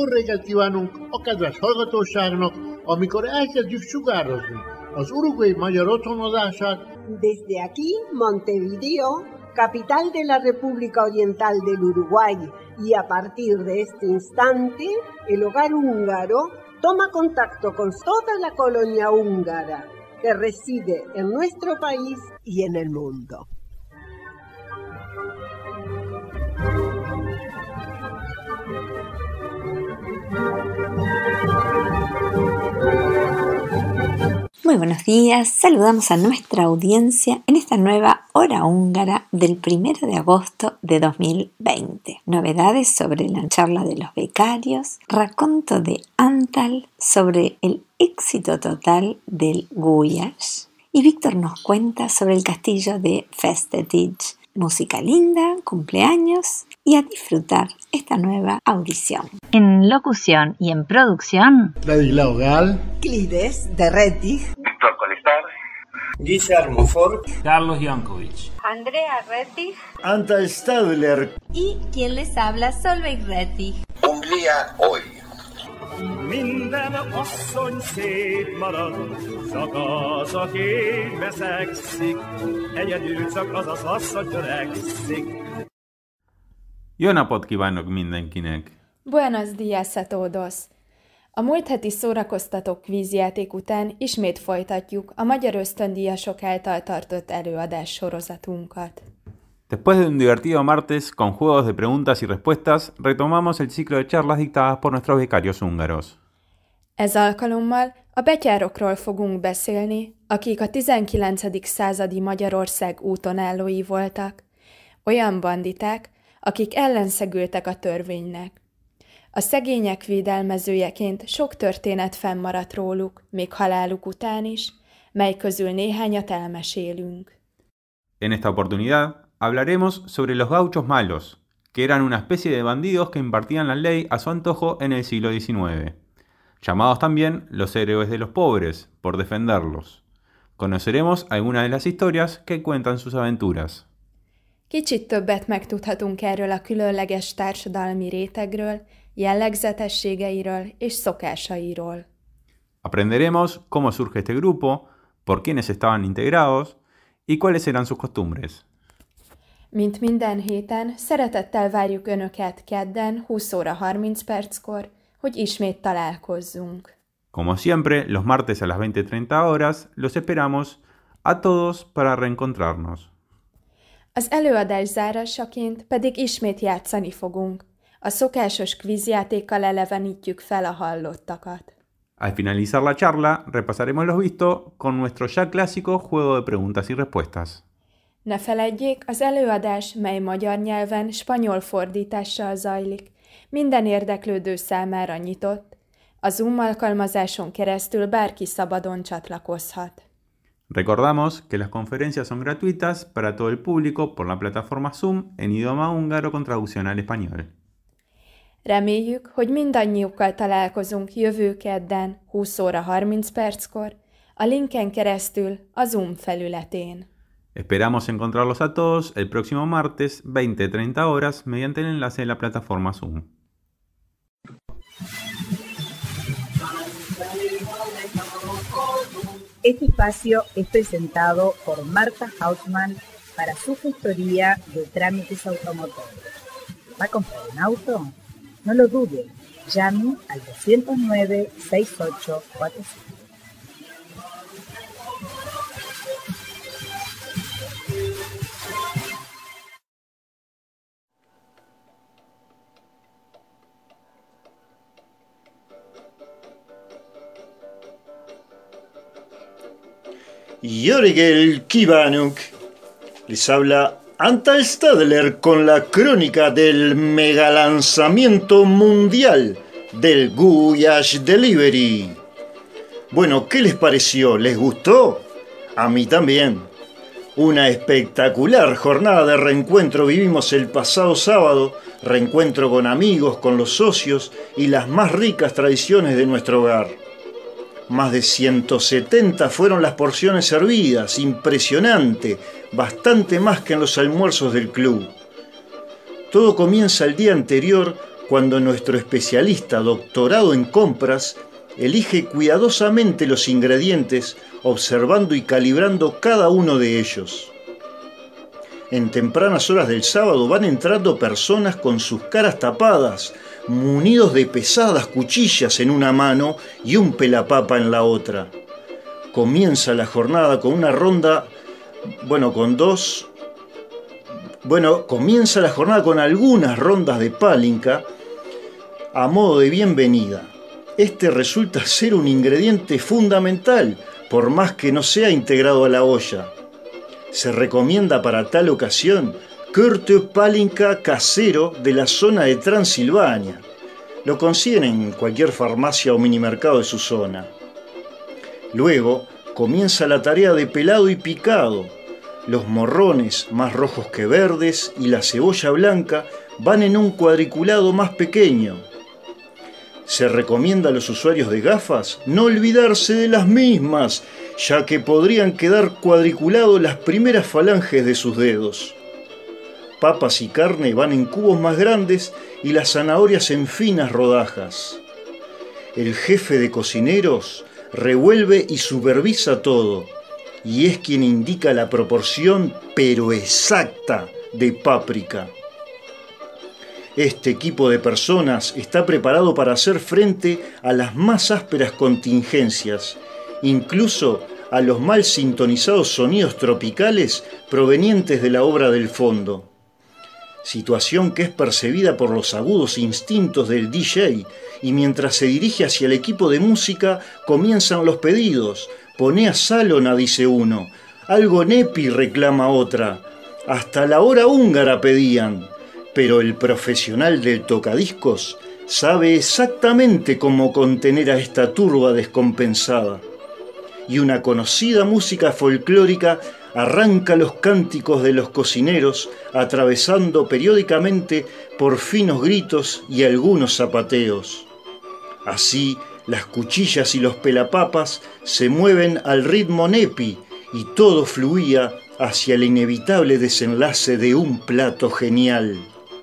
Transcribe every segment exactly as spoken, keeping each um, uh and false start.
reggelt kívánunk a kedves hallgatóságnak, amikor elkezdjük sugározni az uruguay magyar otthonozását. Desde aquí, Montevideo, capital de la República Oriental del Uruguay, y a partir de este instante, el hogar húngaro toma contacto con toda la colonia húngara que reside en nuestro país y en el mundo. Muy buenos días, saludamos a nuestra audiencia en esta nueva hora húngara del primero de agosto de dos mil veinte. Novedades sobre la charla de los becarios, raconto de Antal sobre el éxito total del Gulyás y Víctor nos cuenta sobre el castillo de Festetics. Música linda, cumpleaños y a disfrutar esta nueva audición. En locución y en producción, Ladislao Gal, Clides de Rettig, Víctor Colestar, Guillermo Ford, Carlos Jankovic, Andrea Rettig, Antal Stadler y quien les habla, Solveig Rettig. Hungría hoy. Minden asszony szép marad, csak az, aki veszekszik, egyedül csak az az asszony törekszik. Jó napot kívánok mindenkinek! Buenos días a todos! A múlt heti szórakoztató kvízjáték után ismét folytatjuk a magyar ösztöndíjasok által tartott előadás sorozatunkat. Después de un divertido martes con juegos de preguntas y respuestas, retomamos el ciclo de charlas dictadas por nuestros becarios húngaros. Ez alkalommal a betyárokról fogunk beszélni, akik a tizenkilencedik századi Magyarország útonállói voltak, olyan banditák, akik ellenszegültek a törvénynek. A szegények védelmezőjeként sok történet fennmaradt róluk, még haláluk után is, mely közül néhányat elmesélünk. En esta oportunidad hablaremos sobre los gauchos malos, que eran una especie de bandidos que impartían la ley a su antojo en el siglo diecinueve, llamados también los héroes de los pobres, por defenderlos. Conoceremos algunas de las historias que cuentan sus aventuras. Kicsit többet megtudhatunk erről a különleges társadalmi rétegről, jellegzetességeiről és szokásairól. Aprenderemos cómo surge este grupo, por quiénes estaban integrados y cuáles eran sus costumbres. Mint minden héten, szeretettel várjuk Önöket kedden húsz óra harminc perckor, hogy ismét találkozzunk. Como siempre, los martes a las veinte treinta horas, los esperamos a todos para reencontrarnos. Az előadás zárásaként pedig ismét játszani fogunk. A szokásos kvízjátékkal elevenítjük fel a hallottakat. Al finalizar la charla, repasaremos los visto con nuestro ya clásico juego de preguntas y respuestas. Ne feledjék, az előadás, mely magyar nyelven spanyol fordítással zajlik, minden érdeklődő számára nyitott, a Zoom alkalmazáson keresztül bárki szabadon csatlakozhat. Recordamos que las conferencias son gratuitas para todo el público por la plataforma Zoom en idioma húngaro con traducción al español. Reméljük, hogy mindannyiukkal találkozunk jövő kedden húsz óra harminc perckor, a linken keresztül a Zoom felületén. Esperamos encontrarlos a todos el próximo martes, veinte treinta horas, mediante el enlace de la plataforma Zoom. Este espacio es presentado por Marta Hausmann para su gestoría de trámites automotores. ¿Va a comprar un auto? No lo dude, llame al dos nueve, seis ocho cuatro cinco. Jörgel Kívánok. Les habla Antal Stadler con la crónica del megalanzamiento mundial del Gulyás Delivery. Bueno, ¿qué les pareció? ¿Les gustó? A mí también. Una espectacular jornada de reencuentro vivimos el pasado sábado, reencuentro con amigos, con los socios y las más ricas tradiciones de nuestro hogar. Más de ciento setenta fueron las porciones servidas, impresionante, bastante más que en los almuerzos del club. Todo comienza el día anterior cuando nuestro especialista doctorado en compras elige cuidadosamente los ingredientes, observando y calibrando cada uno de ellos. En tempranas horas del sábado van entrando personas con sus caras tapadas, munidos de pesadas cuchillas en una mano y un pelapapa en la otra. Comienza la jornada con una ronda, bueno, con dos, bueno, comienza la jornada con algunas rondas de pálinka a modo de bienvenida. Este resulta ser un ingrediente fundamental, por más que no sea integrado a la olla. Se recomienda para tal ocasión curte pálinka casero de la zona de Transilvania. Lo consiguen en cualquier farmacia o minimercado de su zona. Luego comienza la tarea de pelado y picado. Los morrones, más rojos que verdes, y la cebolla blanca van en un cuadriculado más pequeño. Se recomienda a los usuarios de gafas no olvidarse de las mismas, ya que podrían quedar cuadriculados las primeras falanges de sus dedos. Papas y carne van en cubos más grandes y las zanahorias en finas rodajas. El jefe de cocineros revuelve y supervisa todo, y es quien indica la proporción pero exacta de páprica. Este equipo de personas está preparado para hacer frente a las más ásperas contingencias, incluso a los mal sintonizados sonidos tropicales provenientes de la obra del fondo. Situación que es percibida por los agudos instintos del D J, y mientras se dirige hacia el equipo de música comienzan los pedidos. Poné a Salona, dice uno, algo nepi, reclama otra, hasta la hora húngara pedían. Pero el profesional del tocadiscos sabe exactamente cómo contener a esta turba descompensada. Y una conocida música folclórica arranca los cánticos de los cocineros, atravesando periódicamente por finos gritos y algunos zapateos. Así, las cuchillas y los pelapapas se mueven al ritmo nepi y todo fluía hacia el inevitable desenlace de un plato genial.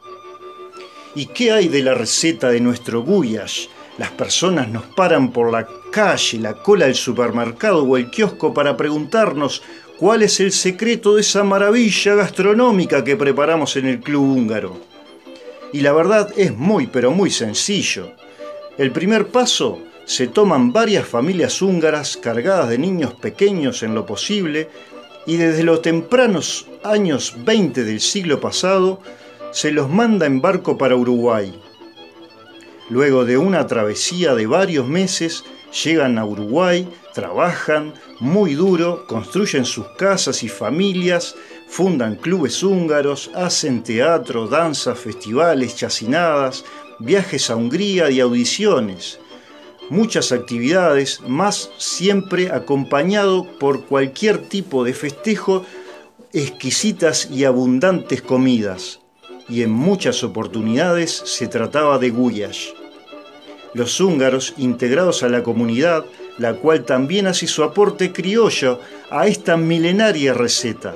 ¿Y qué hay de la receta de nuestro guyash? Las personas nos paran por la calle, la cola del supermercado o el kiosco para preguntarnos cuál es el secreto de esa maravilla gastronómica que preparamos en el Club Húngaro. Y la verdad es muy pero muy sencillo. El primer paso: se toman varias familias húngaras cargadas de niños pequeños en lo posible y desde los tempranos años veinte del siglo pasado se los manda en barco para Uruguay. Luego de una travesía de varios meses, llegan a Uruguay, trabajan muy duro, construyen sus casas y familias, fundan clubes húngaros, hacen teatro, danza, festivales, chacinadas, viajes a Hungría y audiciones. Muchas actividades, más siempre acompañado por cualquier tipo de festejo, exquisitas y abundantes comidas. Y en muchas oportunidades se trataba de guyash. Los húngaros, integrados a la comunidad, la cual también hace su aporte criollo a esta milenaria receta.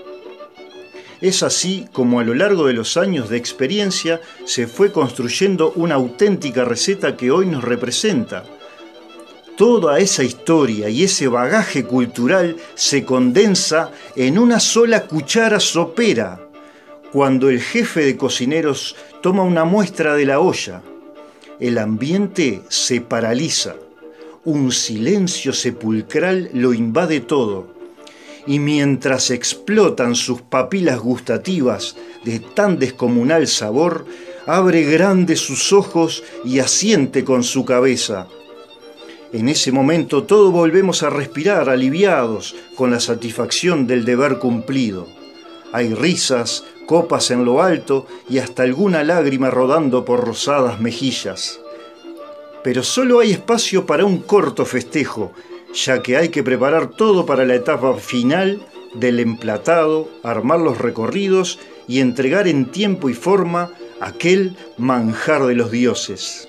Es así como a lo largo de los años de experiencia se fue construyendo una auténtica receta que hoy nos representa. Toda esa historia y ese bagaje cultural se condensa en una sola cuchara sopera, cuando el jefe de cocineros toma una muestra de la olla. El ambiente se paraliza, un silencio sepulcral lo invade todo, y mientras explotan sus papilas gustativas de tan descomunal sabor, abre grandes sus ojos y asiente con su cabeza. En ese momento todos volvemos a respirar aliviados con la satisfacción del deber cumplido. Hay risas, copas en lo alto y hasta alguna lágrima rodando por rosadas mejillas. Pero solo hay espacio para un corto festejo, ya que hay que preparar todo para la etapa final del emplatado, armar los recorridos y entregar en tiempo y forma aquel manjar de los dioses.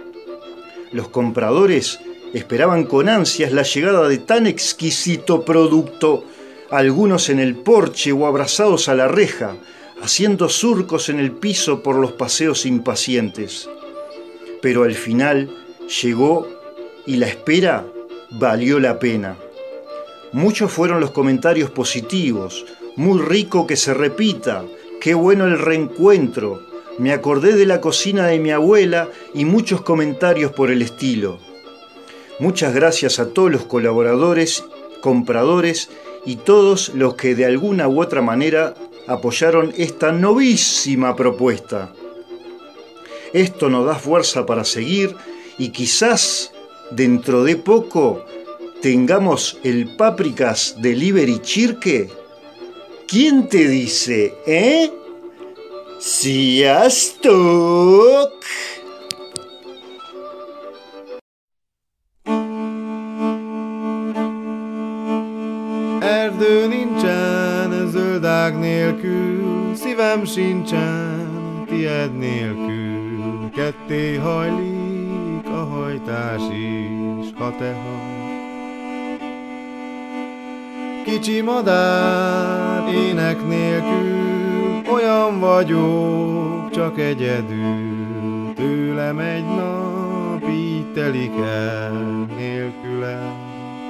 Los compradores esperaban con ansias la llegada de tan exquisito producto, algunos en el porche o abrazados a la reja, haciendo surcos en el piso por los paseos impacientes. Pero al final llegó y la espera valió la pena. Muchos fueron los comentarios positivos. Muy rico que se repita, qué bueno el reencuentro. Me acordé de la cocina de mi abuela y muchos comentarios por el estilo. Muchas gracias a todos los colaboradores, compradores y todos los que de alguna u otra manera apoyaron esta novísima propuesta. Esto nos da fuerza para seguir y quizás dentro de poco tengamos el Pápricas Delivery Chirque. ¿Quién te dice, eh? Sziasztok! Erdő nincsen, zöld ág nélkül, szívem sincsen, tied nélkül. Ketté hajlik a hajtás is, ha te hajt. Kicsi madár, ének nélkül, olyan vagyok, csak egyedül. Tőlem egy nap így telik el nélkülem.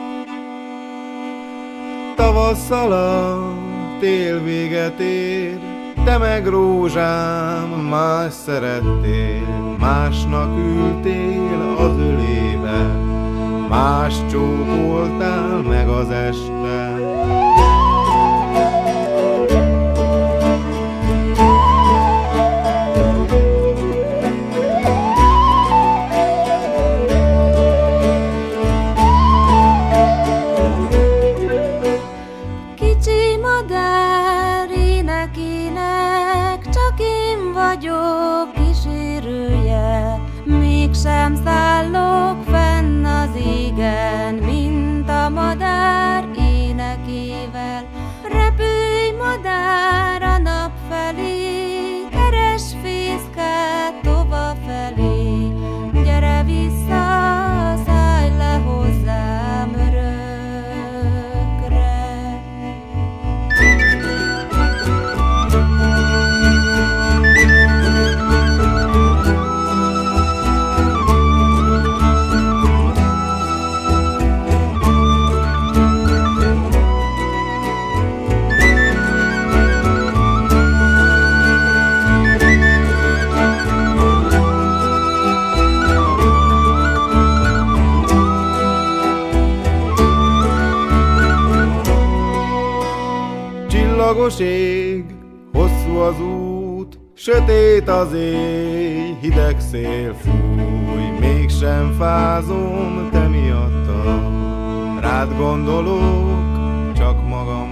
Tavasszal a tél véget ér, te meg rózsám, más szerettél, másnak ültél az ölébe, más csókoltál meg az este. Mégsem szállok fenn az égen, mint a madár énekével. Repülj, madár, a nap felé, keres fészkát tova felé. Gyere vissza, szállj le hozzám örökre. Csillagos ég, hosszú az út, sötét az éj, hideg szél fúj, mégsem fázom te miattad. Rád gondolok, csak magammal.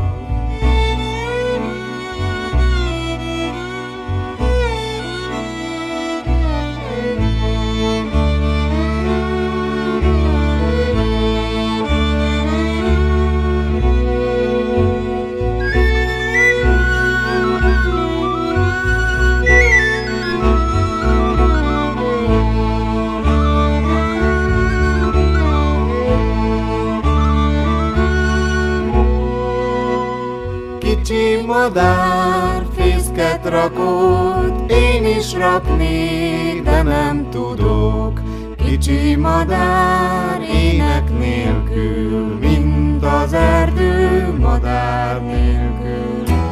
Kicsi madár, fészket rakott, én is raknék, de nem tudok. Kicsi madár, ének nélkül, mint az erdő madár nélkül.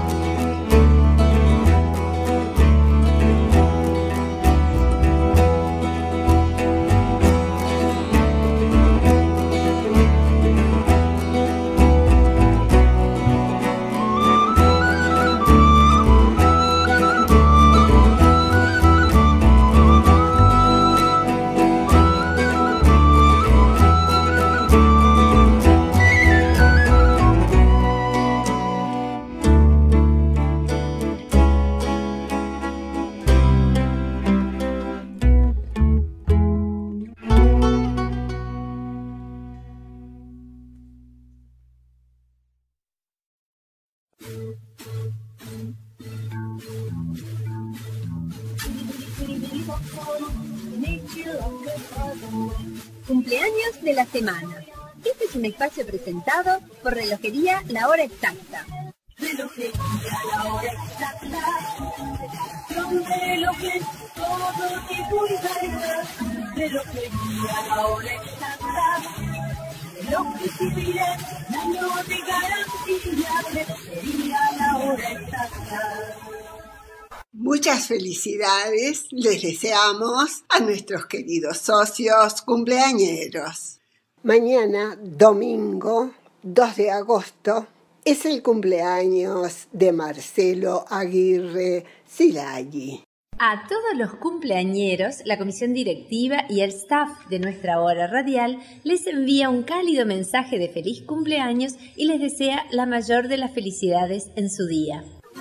Cumpleaños de la semana. Este es un espacio presentado por Relojería La Hora Exacta. Relojería la hora exacta, son relojes, todo tipo y calidad. Relojería la hora exacta, relojes civiles, años de garantía. Relojería la hora exacta. Muchas felicidades les deseamos a nuestros queridos socios cumpleañeros. Mañana, domingo dos de agosto, es el cumpleaños de Marcelo Aguirre Silagui. A todos los cumpleañeros, la comisión directiva y el staff de nuestra hora radial les envía un cálido mensaje de feliz cumpleaños y les desea la mayor de las felicidades en su día.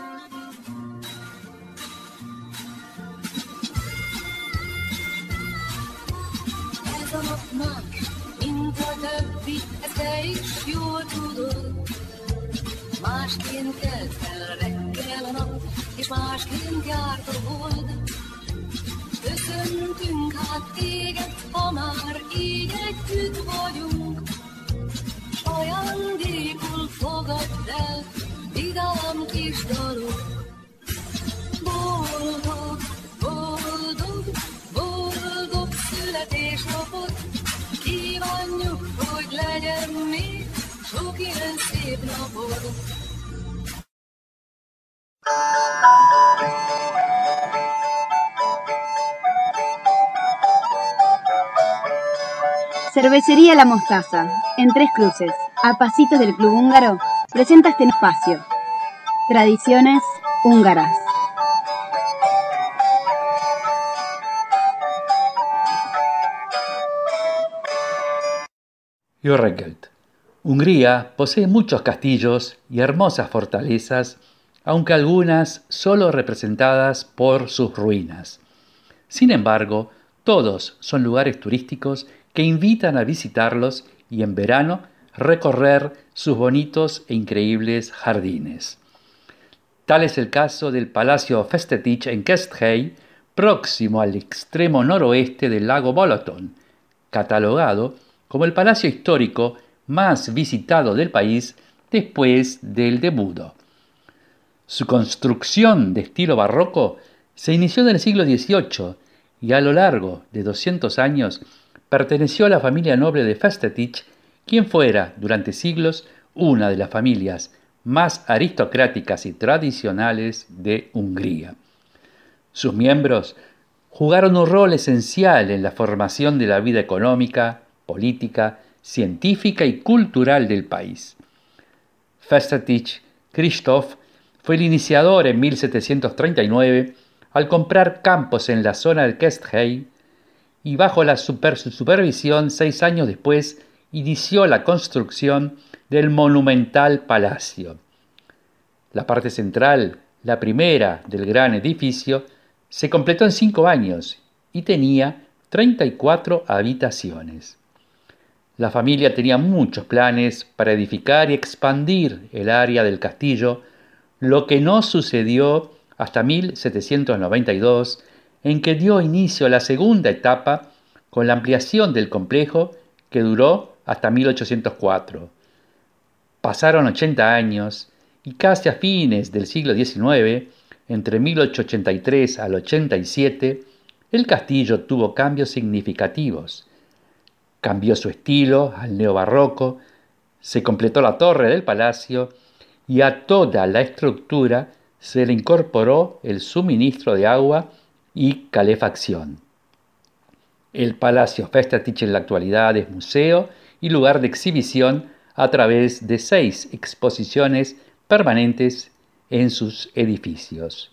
Másként kelt fel reggel a nap, és másként járt a hold. Köszöntünk hát téged, ha már így együtt vagyunk. S ajándékul fogadd el, vidám kis dalok. Boldog, boldog, boldog születésnapot, kívánjuk, hogy legyen még sok ilyen szép napod. Cervecería La Mostaza, en Tres Cruces, a pasitos del Club Húngaro, presenta este espacio. Tradiciones húngaras. Jó reggelt. Hungría posee muchos castillos y hermosas fortalezas, aunque algunas solo representadas por sus ruinas. Sin embargo, todos son lugares turísticos que invitan a visitarlos y en verano recorrer sus bonitos e increíbles jardines. Tal es el caso del Palacio Festetich en Keszthely, próximo al extremo noroeste del lago Balaton, catalogado como el palacio histórico más visitado del país después del de Budo. Su construcción de estilo barroco se inició en el siglo dieciocho y a lo largo de doscientos años perteneció a la familia noble de Festetich, quien fuera durante siglos una de las familias más aristocráticas y tradicionales de Hungría. Sus miembros jugaron un rol esencial en la formación de la vida económica, política, científica y cultural del país. Festetich Krzysztof fue el iniciador en mil setecientos treinta y nueve al comprar campos en la zona de Keszthely y bajo la super supervisión seis años después inició la construcción del monumental palacio. La parte central, la primera del gran edificio, se completó en cinco años y tenía treinta y cuatro habitaciones. La familia tenía muchos planes para edificar y expandir el área del castillo, lo que no sucedió hasta mil setecientos noventa y dos, en que dio inicio a la segunda etapa con la ampliación del complejo que duró hasta mil ochocientos cuatro. Pasaron ochenta años y casi a fines del siglo diecinueve, entre mil ochocientos ochenta y tres al ochenta y siete, el castillo tuvo cambios significativos. Cambió su estilo al neobarroco, se completó la torre del palacio y a toda la estructura se le incorporó el suministro de agua y calefacción. El Palacio Festetich en la actualidad es museo y lugar de exhibición a través de seis exposiciones permanentes en sus edificios.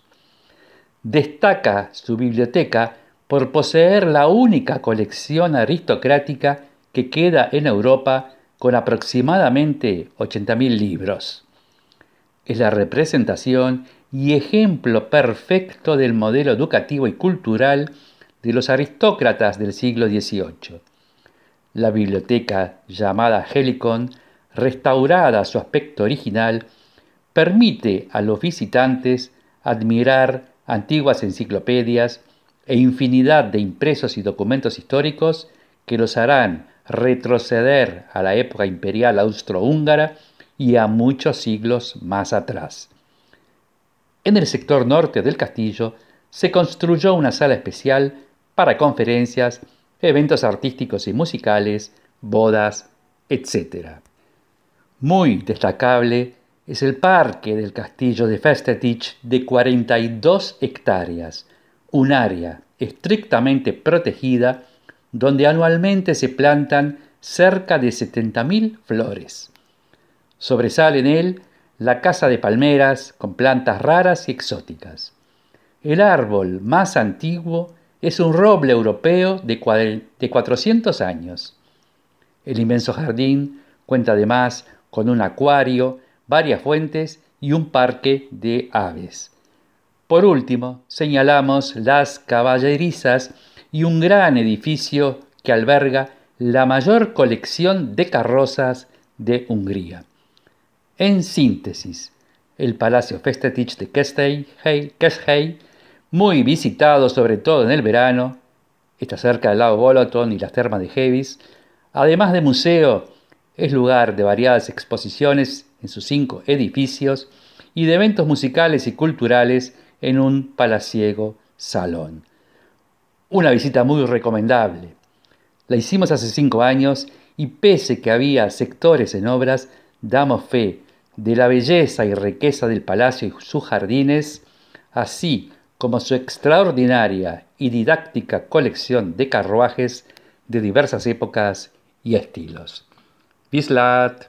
Destaca su biblioteca por poseer la única colección aristocrática que queda en Europa con aproximadamente ochenta mil libros. Es la representación y ejemplo perfecto del modelo educativo y cultural de los aristócratas del siglo dieciocho. La biblioteca, llamada Helicon, restaurada a su aspecto original, permite a los visitantes admirar antiguas enciclopedias e infinidad de impresos y documentos históricos que los harán retroceder a la época imperial austrohúngara y a muchos siglos más atrás. En el sector norte del castillo se construyó una sala especial para conferencias, eventos artísticos y musicales, bodas, etcétera. Muy destacable es el parque del castillo de Festetich de cuarenta y dos hectáreas, un área estrictamente protegida donde anualmente se plantan cerca de setenta mil flores. Sobresale en él la casa de palmeras con plantas raras y exóticas. El árbol más antiguo es un roble europeo de cuatrocientos años. El inmenso jardín cuenta además con un acuario, varias fuentes y un parque de aves. Por último, señalamos las caballerizas y un gran edificio que alberga la mayor colección de carrozas de Hungría. En síntesis, el Palacio Festetich de Keszthely, muy visitado sobre todo en el verano, está cerca del lago Balaton y las termas de Hevis. Además de museo, es lugar de variadas exposiciones en sus cinco edificios y de eventos musicales y culturales en un palaciego salón. Una visita muy recomendable. La hicimos hace cinco años y pese que había sectores en obras, damos fe de la belleza y riqueza del palacio y sus jardines, así como su extraordinaria y didáctica colección de carruajes de diversas épocas y estilos. Vislat!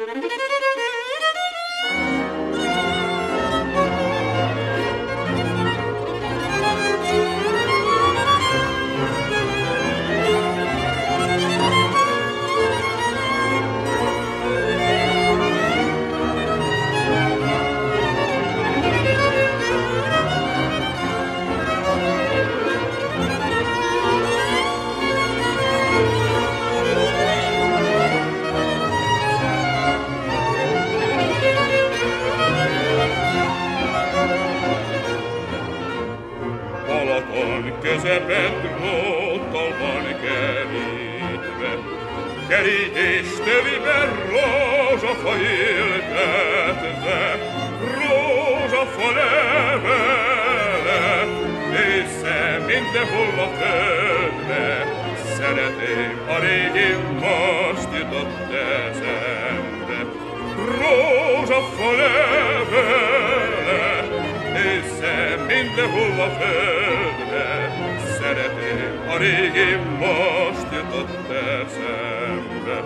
Közepet róttal kerítve, kerítéstöviben rózsafa ültetve, rózsafa levele, össze mindenhol a földre, szeretném a régi most jutott eszembe. Rózsafa levele, össze mindenhol a földre, szeretném a régi most jutott eszembe.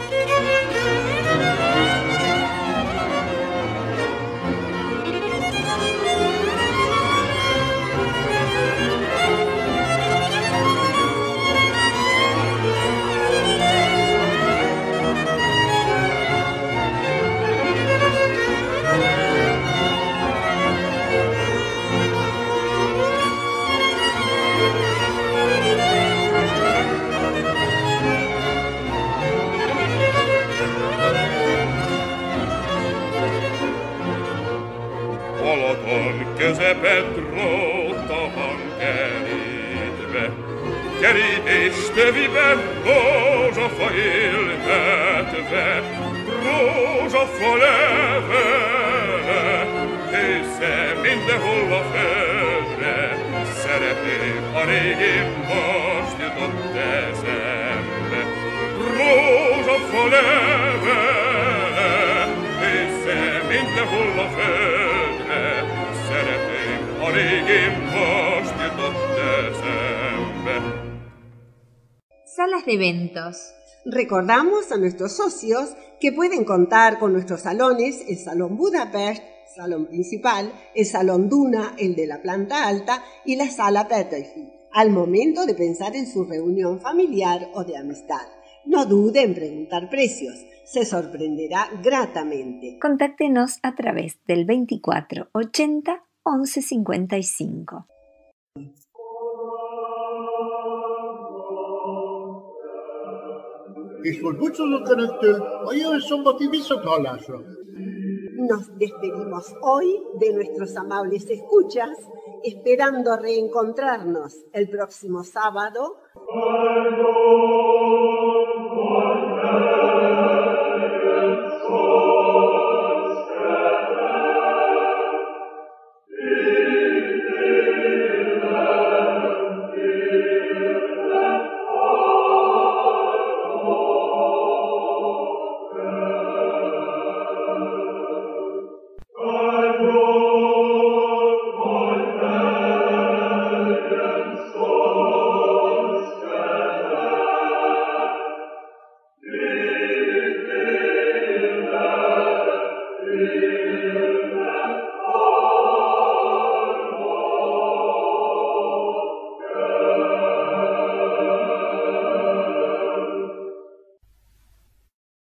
Közepet dróta van kerítve, kerítéstöviben rózsafa ültetve, rózsafa levele, össze mindenhol a földre, szeretném a régi most jutott eszembe. Rózsafa levele, össze mindenhol a földre, szeretném a régi most jutott eszembe. Salas de eventos. Recordamos a nuestros socios que pueden contar con nuestros salones, el Salón Budapest, salón principal, el Salón Duna, el de la planta alta, y la Sala Petőfi, al momento de pensar en su reunión familiar o de amistad. No dude en preguntar precios, se sorprenderá gratamente. Contáctenos a través del veinticuatro ochenta once cincuenta y cinco. És most búcsúzunk önöktől a jövő szombati viszonthallásra. Nos despedimos hoy de nuestros amables escuchas, esperando reencontrarnos el próximo sábado.